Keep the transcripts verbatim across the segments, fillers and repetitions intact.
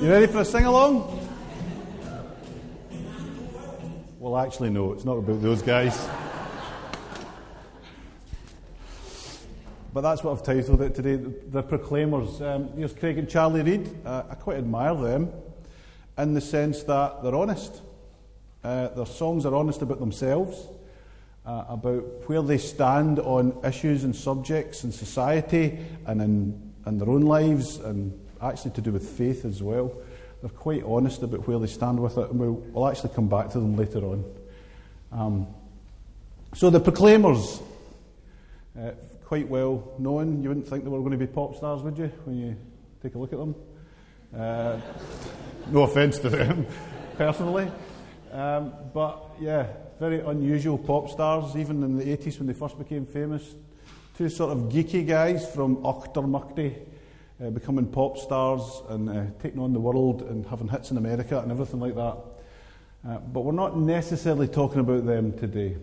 You ready for a sing-along? Well, actually, no, it's not about those guys. But that's what I've titled it today, The Proclaimers. Um, here's Craig and Charlie Reid. Uh, I quite admire them in the sense that they're honest. Uh, their songs are honest about themselves, uh, about where they stand on issues and subjects in society and in, in their own lives, and actually to do with faith as well. They're quite honest about where they stand with it, and we'll, we'll actually come back to them later on. Um, so the Proclaimers, uh, quite well known. You wouldn't think they were going to be pop stars, would you, when you take a look at them? Uh, no offence to them, personally. Um, but, yeah, very unusual pop stars, even in the eighties when they first became famous. Two sort of geeky guys from Auchtermuchty, uh, becoming pop stars and uh, taking on the world and having hits in America and everything like that. Uh, but we're not necessarily talking about them today.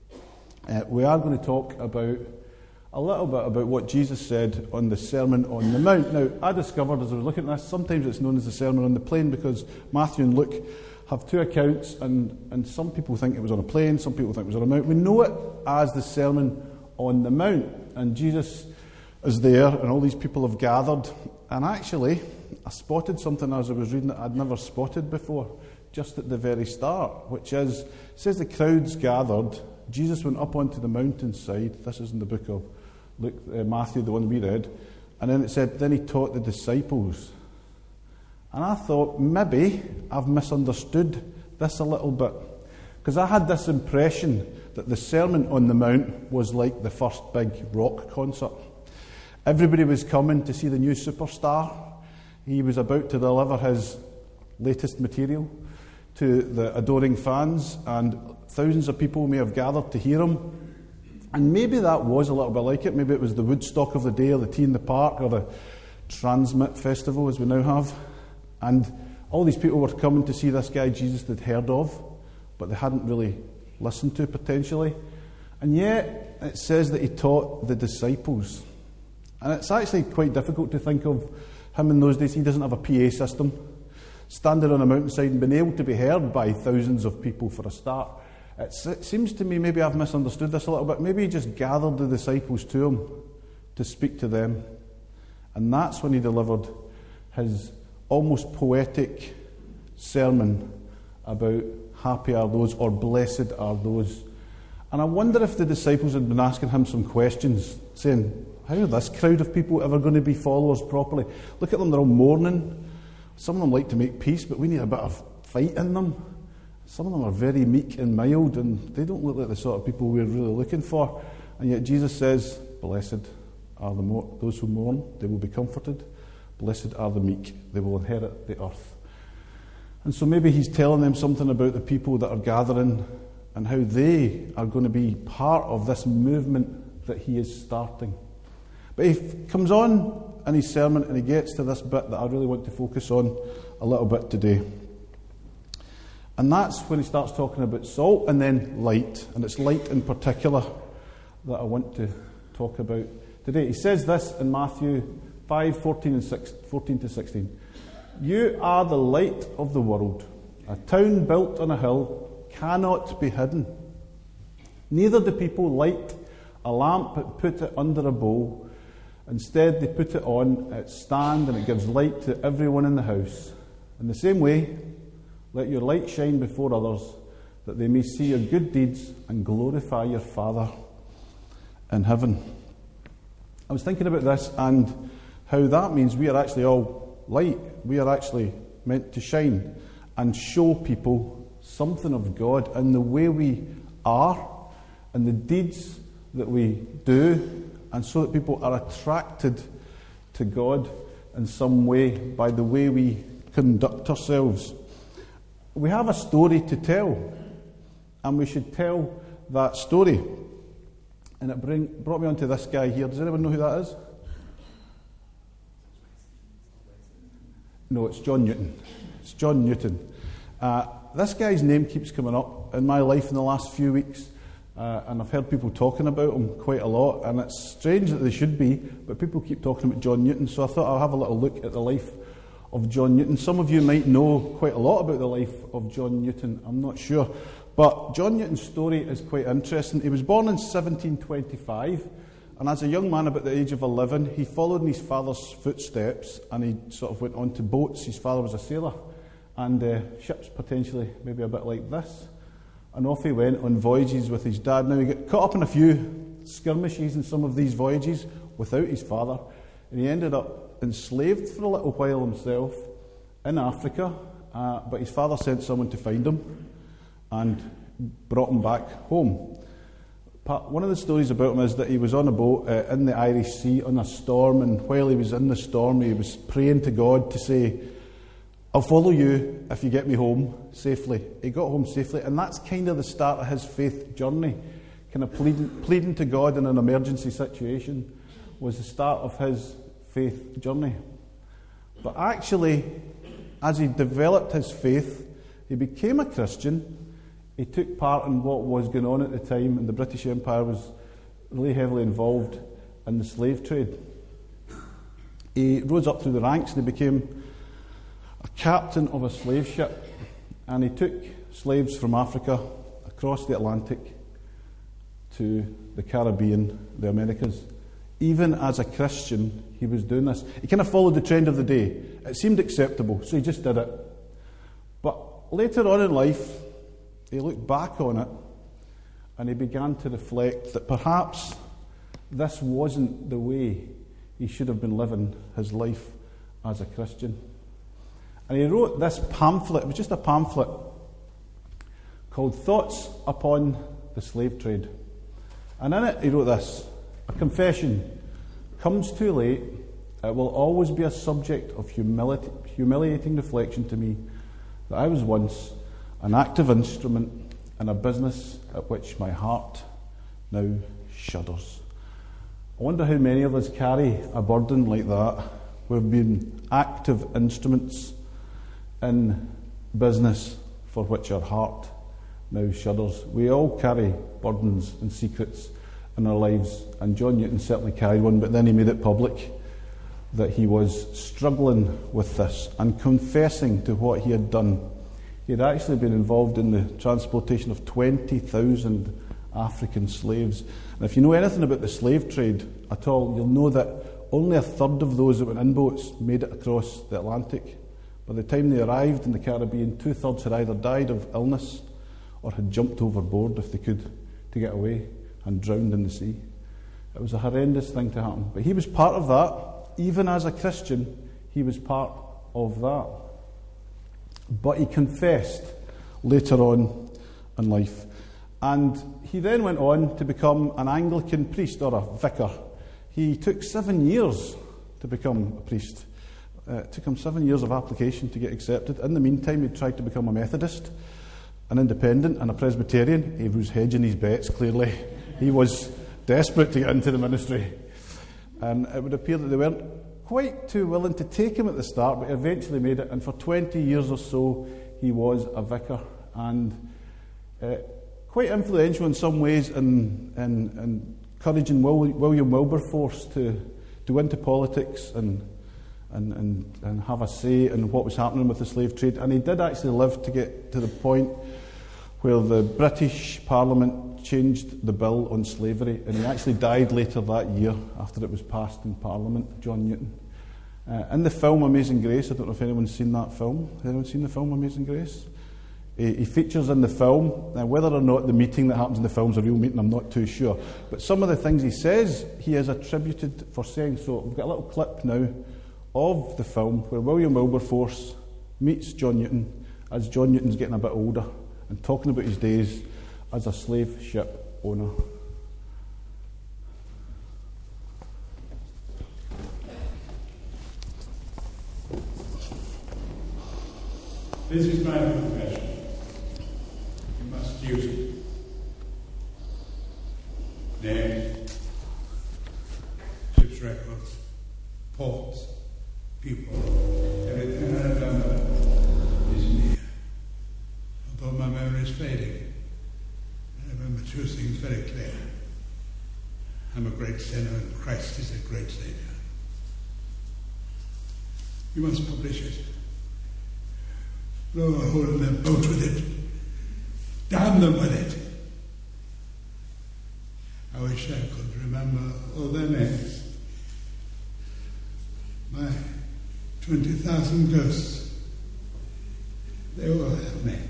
Uh, we are going to talk about a little bit about what Jesus said on the Sermon on the Mount. Now, I discovered as I was looking at this, sometimes it's known as the Sermon on the Plain because Matthew and Luke have two accounts, and, and some people think it was on a plain, some people think it was on a mount. We know it as the Sermon on the Mount, and Jesus is there, and all these people have gathered. And actually, I spotted something as I was reading that I'd never spotted before, just at the very start, which is, it says the crowds gathered, Jesus went up onto the mountainside. This is in the book of Luke, uh, Matthew, the one we read, and then it said, then he taught the disciples. And I thought, maybe I've misunderstood this a little bit, because I had this impression that the Sermon on the Mount was like the first big rock concert. Everybody was coming to see the new superstar. He was about to deliver his latest material to the adoring fans, and thousands of people may have gathered to hear him. And maybe that was a little bit like it. Maybe it was the Woodstock of the day, or the Tea in the Park, or the Transmit Festival, as we now have. And all these people were coming to see this guy Jesus they'd heard of, but they hadn't really listened to, potentially. And yet, it says that he taught the disciples. And it's actually quite difficult to think of him in those days. He doesn't have a P A system. Standing on a mountainside and being able to be heard by thousands of people for a start. It's, it seems to me, maybe I've misunderstood this a little bit, maybe he just gathered the disciples to him to speak to them. And that's when he delivered his almost poetic sermon about happy are those, or blessed are those. And I wonder if the disciples had been asking him some questions, saying, how are this crowd of people ever going to be followers properly? Look at them, they're all mourning. Some of them like to make peace, but we need a bit of fight in them. Some of them are very meek and mild, and they don't look like the sort of people we're really looking for. And yet Jesus says, blessed are the mo- those who mourn, they will be comforted. Blessed are the meek, they will inherit the earth. And so maybe he's telling them something about the people that are gathering and how they are going to be part of this movement that he is starting. But he comes on in his sermon and he gets to this bit that I really want to focus on a little bit today. And that's when he starts talking about salt and then light. And it's light in particular that I want to talk about today. He says this in Matthew five, fourteen and six, fourteen to sixteen. You are the light of the world. A town built on a hill cannot be hidden. Neither do people light a lamp but put it under a bowl. Instead, they put it on its stand, and it gives light to everyone in the house. In the same way, let your light shine before others, that they may see your good deeds and glorify your Father in heaven. I was thinking about this and how that means we are actually all light. We are actually meant to shine and show people something of God in the way we are and the deeds that we do, and so that people are attracted to God in some way by the way we conduct ourselves. We have a story to tell, and we should tell that story. And it bring, brought me onto this guy here. Does anyone know who that is? No, it's John Newton. It's John Newton. Uh, this guy's name keeps coming up in my life in the last few weeks. Uh, and I've heard people talking about him quite a lot, and it's strange that they should be, but people keep talking about John Newton, so I thought I'll have a little look at the life of John Newton. Some of you might know quite a lot about the life of John Newton, I'm not sure. But John Newton's story is quite interesting. He was born in seventeen twenty-five, and as a young man about the age of eleven, he followed in his father's footsteps, and he sort of went on to boats. His father was a sailor, and uh, ships potentially maybe a bit like this. And off he went on voyages with his dad. Now, he got caught up in a few skirmishes in some of these voyages without his father, and he ended up enslaved for a little while himself in Africa, uh, but his father sent someone to find him and brought him back home. One of the stories about him is that he was on a boat uh, in the Irish Sea on a storm, and while he was in the storm, he was praying to God to say, I'll follow you if you get me home safely. He got home safely, and that's kind of the start of his faith journey. Kind of pleading, pleading to God in an emergency situation was the start of his faith journey. But actually, as he developed his faith, he became a Christian. He took part in what was going on at the time, and the British Empire was really heavily involved in the slave trade. He rose up through the ranks and he became a captain of a slave ship, and he took slaves from Africa across the Atlantic to the Caribbean, the Americas. Even as a Christian, he was doing this. He kind of followed the trend of the day. It seemed acceptable, so he just did it. But later on in life, he looked back on it and he began to reflect that perhaps this wasn't the way he should have been living his life as a Christian. And he wrote this pamphlet. It was just a pamphlet called Thoughts Upon the Slave Trade. And in it he wrote this: a confession comes too late. It will always be a subject of humility, humiliating reflection to me that I was once an active instrument in a business at which my heart now shudders. I wonder how many of us carry a burden like that. We've been active instruments in business for which our heart now shudders. We all carry burdens and secrets in our lives, and John Newton certainly carried one, but then he made it public that he was struggling with this and confessing to what he had done. He had actually been involved in the transportation of twenty thousand African slaves. And if you know anything about the slave trade at all, you'll know that only a third of those that went in boats made it across the Atlantic. By the time they arrived in the Caribbean, two-thirds had either died of illness or had jumped overboard, if they could, to get away, and drowned in the sea. It was a horrendous thing to happen. But he was part of that. Even as a Christian, he was part of that. But he confessed later on in life. And he then went on to become an Anglican priest, or a vicar. He took seven years to become a priest. Uh, it took him seven years of application to get accepted. In the meantime, he tried to become a Methodist, an Independent, and a Presbyterian. He was hedging his bets, clearly. He was desperate to get into the ministry. And it would appear that they weren't quite too willing to take him at the start, but he eventually made it. And for twenty years or so, he was a vicar. And uh, quite influential in some ways in, in, in encouraging William Wilberforce to, to go into politics and, and, and, and have a say in what was happening with the slave trade. And he did actually live to get to the point where the British Parliament changed the bill on slavery, and he actually died later that year after it was passed in Parliament, John Newton. Uh, in the film Amazing Grace, I don't know if anyone's seen that film. Has anyone seen the film Amazing Grace? He, he features in the film. Now, whether or not the meeting that happens in the film is a real meeting, I'm not too sure. But some of the things he says, he is attributed for saying. So we've got a little clip now of the film where William Wilberforce meets John Newton as John Newton's getting a bit older and talking about his days as a slave ship owner. This is my confession. You must use it. Names, ship's records, ports, people, everything I remember is near. Although my memory is fading, I remember two things very clear. I'm a great sinner and Christ is a great Saviour. You must publish it. Blow a hole in their boat with it. Damn them with it. I wish I could remember all their names. My twenty thousand ghosts. They all have names.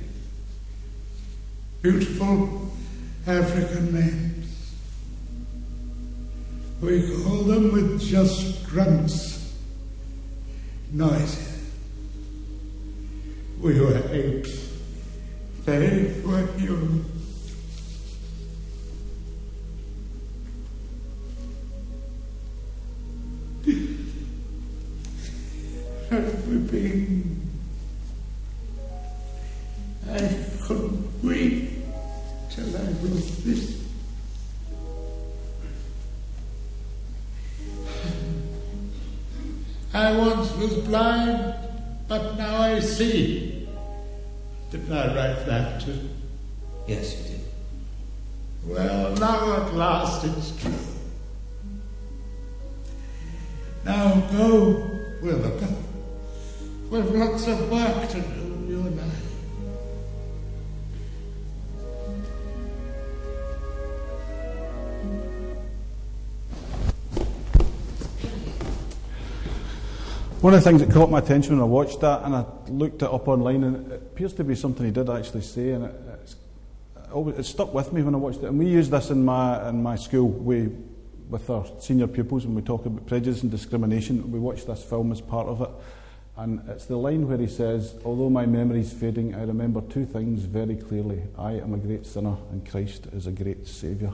Beautiful African names. We call them with just grunts. Noisy. We were apes. They were humans. And weeping. I couldn't weep till I wrote this. I once was blind, but now I see. Didn't I write that too? Yes, you did. Well, now at last it's true. Now go, Wilbur. We've lots of work to do, you and I. One of the things that caught my attention when I watched that, and I looked it up online, and it appears to be something he did actually say, and it, it's, it stuck with me when I watched it. And we use this in my in my school we, with our senior pupils when we talk about prejudice and discrimination. We watch this film as part of it, and it's the line where he says, "Although my memory's fading, I remember two things very clearly. I am a great sinner, and Christ is a great saviour."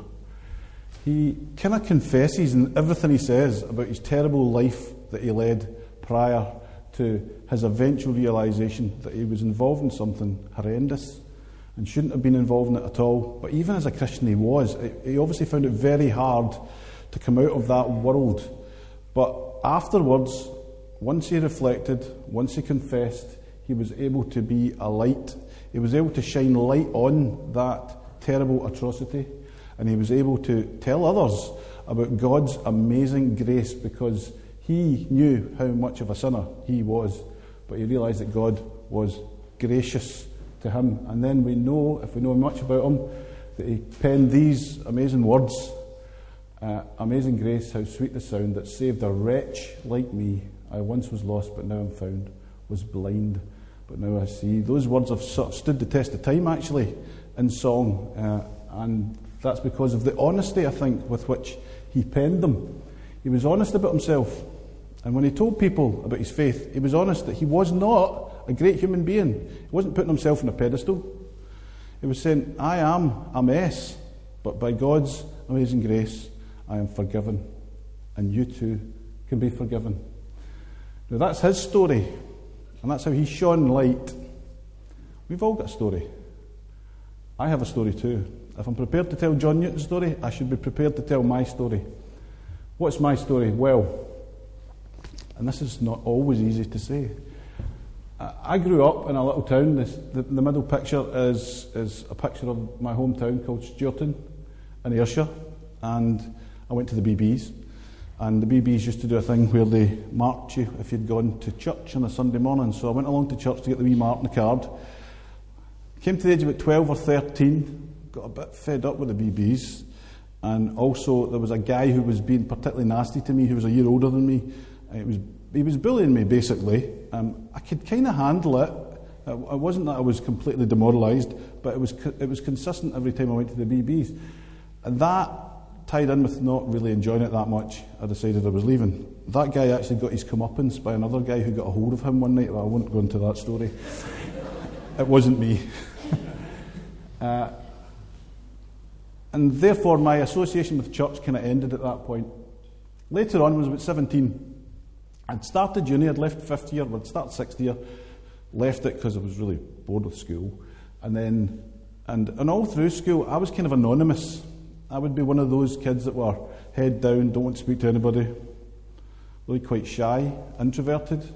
He kind of confesses in everything he says about his terrible life that he led prior to his eventual realisation that he was involved in something horrendous and shouldn't have been involved in it at all. But even as a Christian he was, he obviously found it very hard to come out of that world. But afterwards, once he reflected, once he confessed, he was able to be a light. He was able to shine light on that terrible atrocity, and he was able to tell others about God's amazing grace, because he knew how much of a sinner he was, but he realised that God was gracious to him. And then we know, if we know much about him, that he penned these amazing words, uh, amazing grace, how sweet the sound that saved a wretch like me. I once was lost, but now I'm found, was blind, but now I see. Those words have sort of stood the test of time, actually, in song, uh, and that's because of the honesty, I think, with which he penned them. He was honest about himself. And when he told people about his faith, he was honest that he was not a great human being. He wasn't putting himself on a pedestal. He was saying, I am a mess, but by God's amazing grace, I am forgiven. And you too can be forgiven. Now that's his story, and that's how he shone light. We've all got a story. I have a story too. If I'm prepared to tell John Newton's story, I should be prepared to tell my story. What's my story? Well, and this is not always easy to say. I grew up in a little town. This, the, the middle picture is, is a picture of my hometown called Stewarton in Ayrshire. And I went to the B Bs. And the B Bs used to do a thing where they marked you if you'd gone to church on a Sunday morning. So I went along to church to get the wee mark on the card. Came to the age of about twelve or thirteen, got a bit fed up with the B Bs. And also there was a guy who was being particularly nasty to me, who was a year older than me. It was, he was bullying me, basically. Um, I could kind of handle it. It wasn't that I was completely demoralised, but it was it was consistent every time I went to the B Bs. And that, tied in with not really enjoying it that much, I decided I was leaving. That guy actually got his comeuppance by another guy who got a hold of him one night. Well, I won't go into that story. It wasn't me. uh, and therefore, my association with church kind of ended at that point. Later on, when I was about seventeen, I'd started uni, I'd left fifth year, I'd started sixth year, left it because I was really bored with school. And then, and, and all through school, I was kind of anonymous. I would be one of those kids that were head down, don't want to speak to anybody, really quite shy, introverted.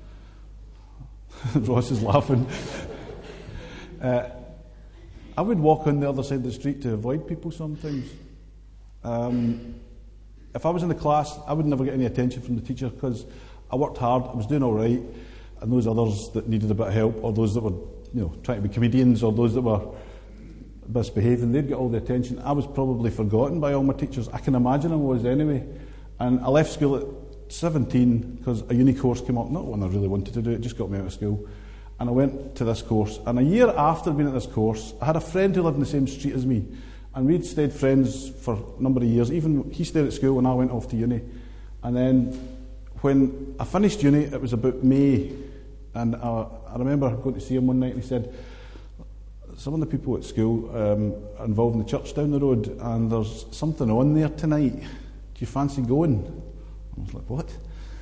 Ross is laughing. uh, I would walk on the other side of the street to avoid people sometimes. Um, if I was in the class, I would never get any attention from the teacher because I worked hard, I was doing all right, and those others that needed a bit of help, or those that were, you know, trying to be comedians, or those that were misbehaving, they'd get all the attention. I was probably forgotten by all my teachers. I can imagine I was anyway. And I left school at seventeen because a uni course came up, not one I really wanted to do, it just got me out of school. And I went to this course. And a year after being at this course, I had a friend who lived in the same street as me. And we'd stayed friends for a number of years. Even he stayed at school when I went off to uni. And then when I finished uni, it was about May. And I, I remember going to see him one night and he said, some of the people at school um, are involved in the church down the road and there's something on there tonight. Do you fancy going? I was like, what?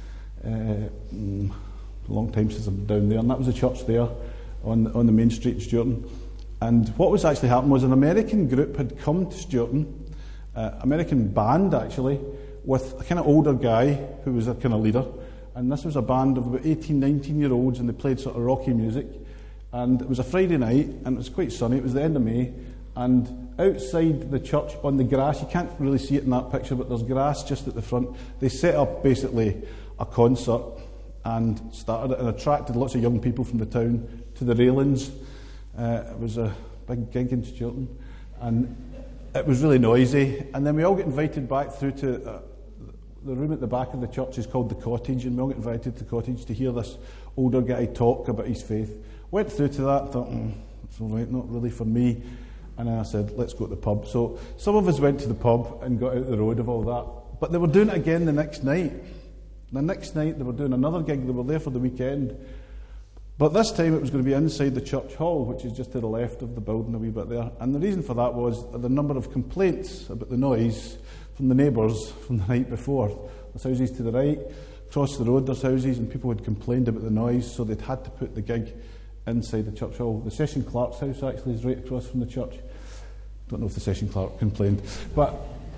Uh, mm, a long time since I'm down there. And that was a church there on, on the main street in Stewarton. And what was actually happening was an American group had come to Stewarton, uh, American band actually, with a kind of older guy who was a kind of leader. And this was a band of about eighteen, nineteen year olds, and they played sort of rocky music. And it was a Friday night, and it was quite sunny. It was the end of May. And outside the church on the grass, you can't really see it in that picture, but there's grass just at the front. They set up basically a concert and started it and attracted lots of young people from the town to the railings. Uh, it was a big gig in Stewarton, and it was really noisy. And then we all get invited back through to uh, the room at the back of the church is called the Cottage, and we all get invited to the Cottage to hear this older guy talk about his faith. Went through to that, thought, mm, it's all right, not really for me. And then I said, let's go to the pub. So some of us went to the pub and got out the road of all that. But they were doing it again the next night. The next night they were doing another gig. They were there for the weekend. But this time it was going to be inside the church hall, which is just to the left of the building a wee bit there. And the reason for that was the number of complaints about the noise from the neighbours from the night before. There's houses to the right, across the road there's houses, and people had complained about the noise, so they'd had to put the gig inside the church hall. The session clerk's house actually is right across from the church. Don't know if the session clerk complained. But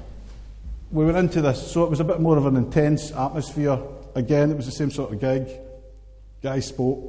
we went into this, so it was a bit more of an intense atmosphere. Again, it was the same sort of gig. Guy spoke.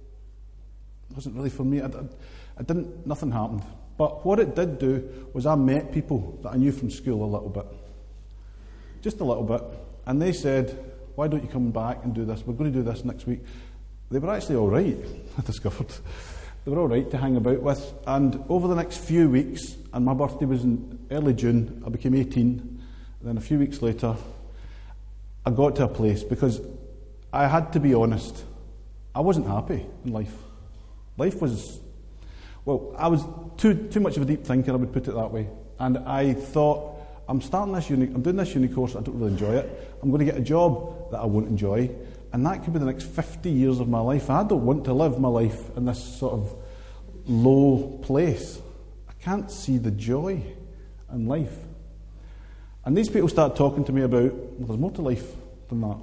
It wasn't really for me. I, I, I didn't, nothing happened. But what it did do was I met people that I knew from school a little bit. Just a little bit. And they said, why don't you come back and do this? We're going to do this next week. They were actually all right, I discovered. They were all right to hang about with. And over the next few weeks, and my birthday was in early June, I became eighteen. And then a few weeks later, I got to a place, because I had to be honest. I wasn't happy in life. Life was, well, I was too too much of a deep thinker, I would put it that way. And I thought, I'm starting this uni, I'm doing this uni course, I don't really enjoy it. I'm going to get a job that I won't enjoy. And that could be the next fifty years of my life. I don't want to live my life in this sort of low place. I can't see the joy in life. And these people start talking to me about, well, there's more to life than that.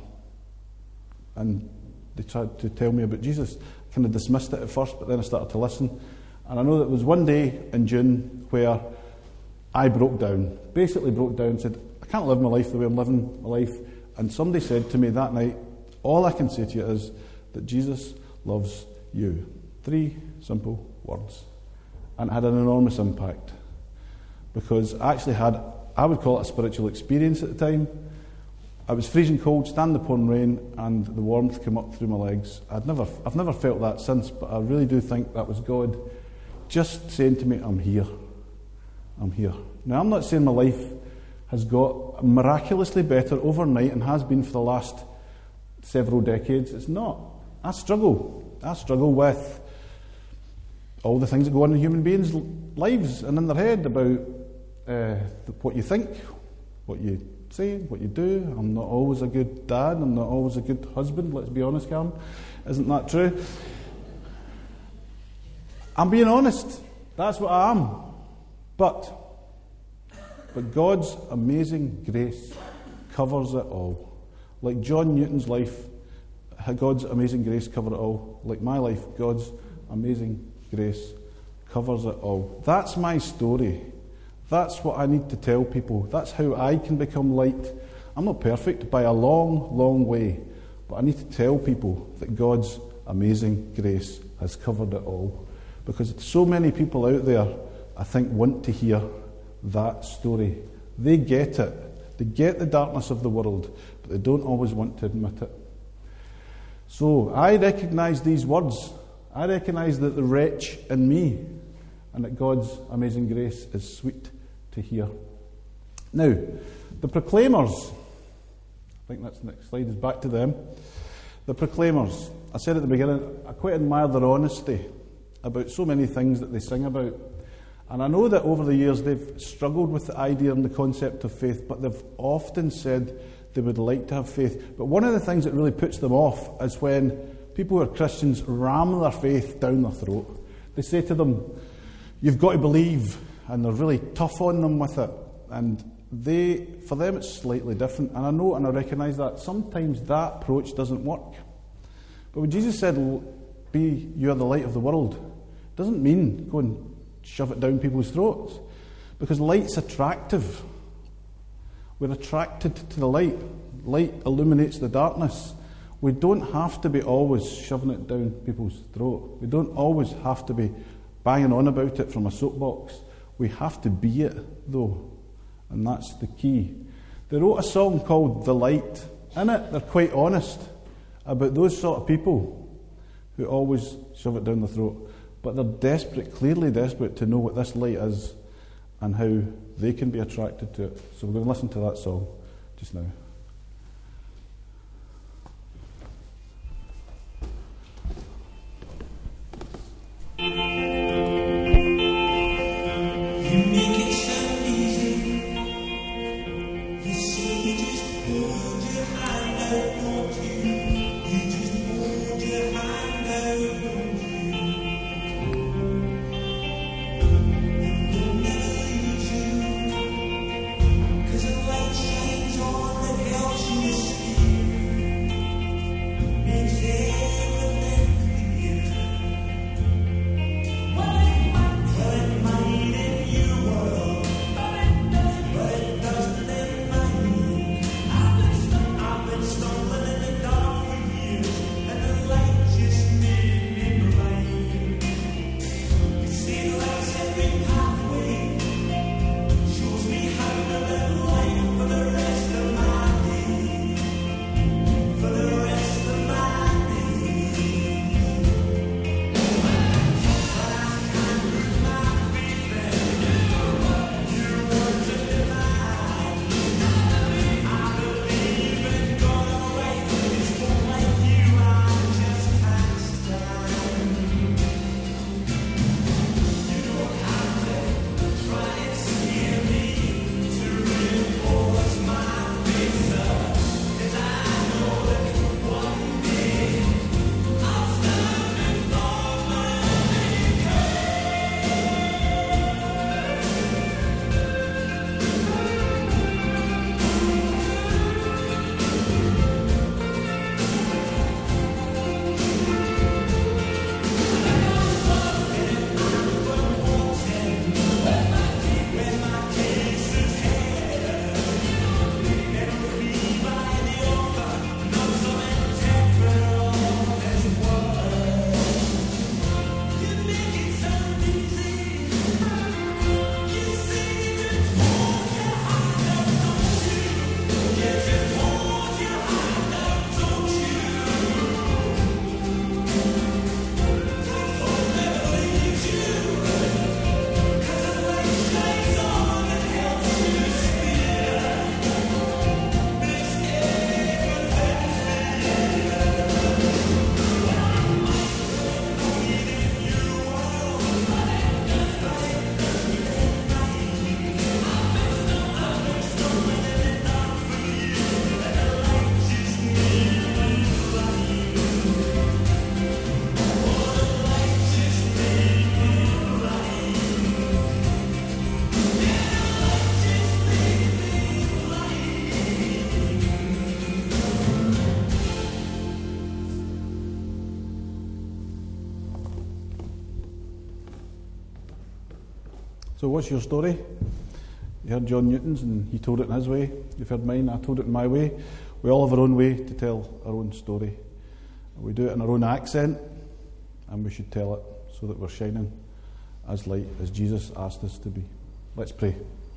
And they tried to tell me about Jesus. I kind of dismissed it at first, but then I started to listen. And I know that there was one day in June where I broke down, basically broke down and said, I can't live my life the way I'm living my life. And somebody said to me that night, all I can say to you is that Jesus loves you. Three simple words. And it had an enormous impact. Because I actually had, I would call it a spiritual experience at the time. I was freezing cold, standing in the pouring rain, and the warmth came up through my legs. I'd never, I've never felt that since, but I really do think that was God just saying to me, I'm here. I'm here. Now, I'm not saying my life has got miraculously better overnight and has been for the last several decades. It's not. I struggle. I struggle with all the things that go on in human beings' lives and in their head about uh, what you think, what you say, what you do. I'm not always a good dad. I'm not always a good husband. Let's be honest, Cam. Isn't that true? I'm being honest. That's what I am. But, but God's amazing grace covers it all. Like John Newton's life, God's amazing grace covered it all. Like my life, God's amazing grace covers it all. That's my story. That's what I need to tell people. That's how I can become light. I'm not perfect by a long, long way, but I need to tell people that God's amazing grace has covered it all. Because so many people out there, I think, want to hear that story. They get it. They get the darkness of the world, but they don't always want to admit it. So I recognise these words. I recognise that the wretch in me, and that God's amazing grace is sweet to hear. Now, the proclaimers, I think that's the next slide, is back to them. The proclaimers, I said at the beginning, I quite admire their honesty about so many things that they sing about. And I know that over the years they've struggled with the idea and the concept of faith, but they've often said they would like to have faith. But one of the things that really puts them off is when people who are Christians ram their faith down their throat. They say to them, you've got to believe, and they're really tough on them with it. And they, for them it's slightly different. And I know and I recognise that sometimes that approach doesn't work. But when Jesus said, be you are the light of the world, it doesn't mean go and shove it down people's throats. Because light's attractive. We're attracted to the light. Light illuminates the darkness. We don't have to be always shoving it down people's throat. We don't always have to be banging on about it from a soapbox. We have to be it, though. And that's the key. They wrote a song called The Light. In it, they're quite honest about those sort of people who always shove it down their throat. But they're desperate, clearly desperate, to know what this light is and how they can be attracted to it. So we're going to listen to that song just now. So what's your story? You heard John Newton's and he told it in his way. You've heard mine, I told it in my way. We all have our own way to tell our own story. We do it in our own accent, and we should tell it so that we're shining as light as Jesus asked us to be. Let's pray.